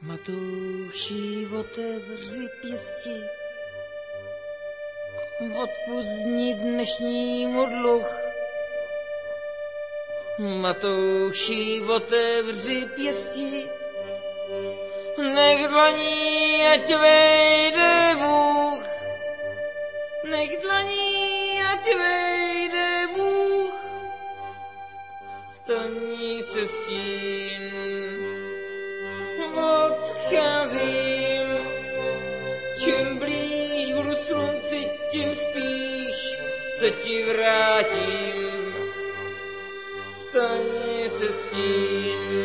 Matouši, otevři pěsti, odpuzni dnešní modluch. Matouši, otevři pěsti, nech dlaní, ať vejde Bůh. Nech dlaní, ať vejde Bůh. Staní se stín, odcházím. Čím blíž budu slunci, tím spíš se ti vrátím. Staní se stín,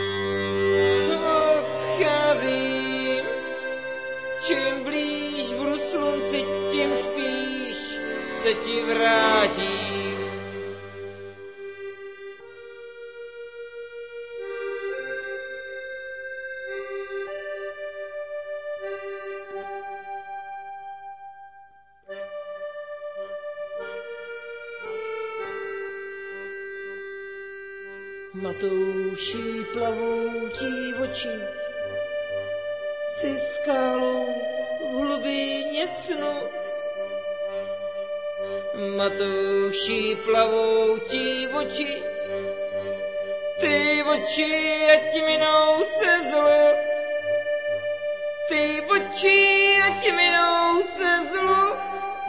odcházím. Čím blíž budu slunci, tím spíš se ti vrátím. Matouši, plavoucí oči, si skálou v hlubině snu. Matouši, plavoucí oči, ty oči, ať minou se zlo. Ty oči, ať minou se zlo.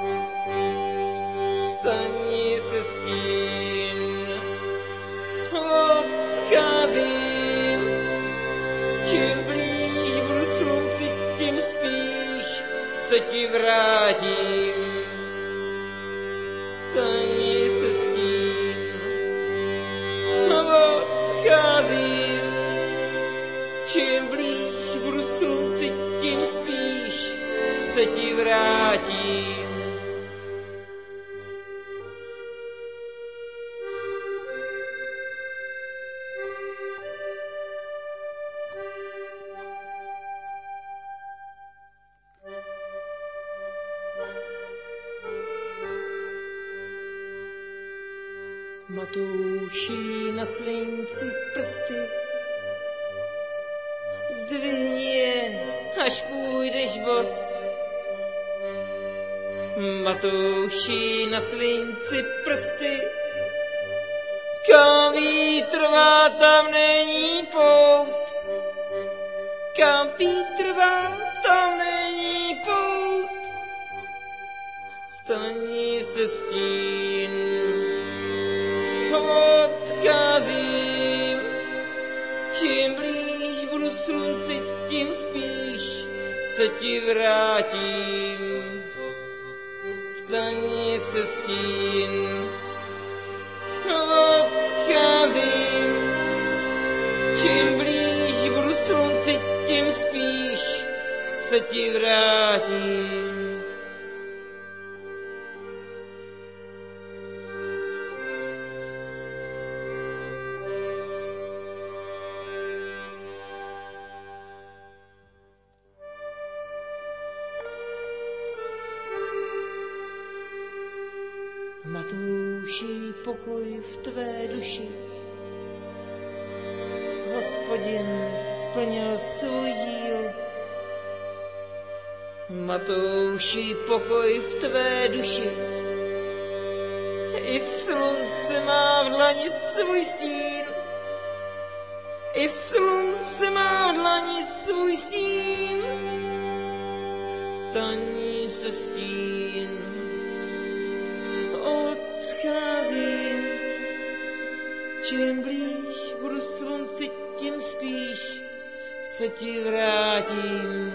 Staní se stín, odcházím. Čím blíž budu slunci, tím spíš se ti vrátím. Staní se stín, odcházím. Čím blíž budu slunci, tím spíš se ti vrátím. Matouši, na slinci prsty, zdvihni je, až půjdeš bos. Matouši, na slinci prsty, kam vítr vá, tam není pout. Kam vítr vá, tam není pout. Staní se stín, odcházím. Čím blíž budu slunci, tím spíš se ti vrátím. Staní se stín, odcházím. Čím blíž budu slunci, tím spíš se ti vrátím. Matouši, pokoj v tvé duši. Hospodin splnil svůj díl. Matouši, pokoj v tvé duši. I slunce má v dlani svůj stín. I slunce má v dlani svůj stín. Staní se stín, odcházím. Čím blíž budu slunci, tím spíš se ti vrátím.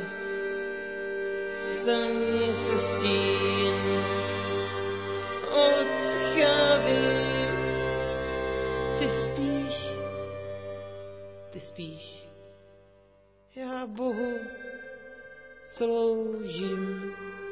Staní se stín, odcházím. Ty spíš, já Bohu sloužím.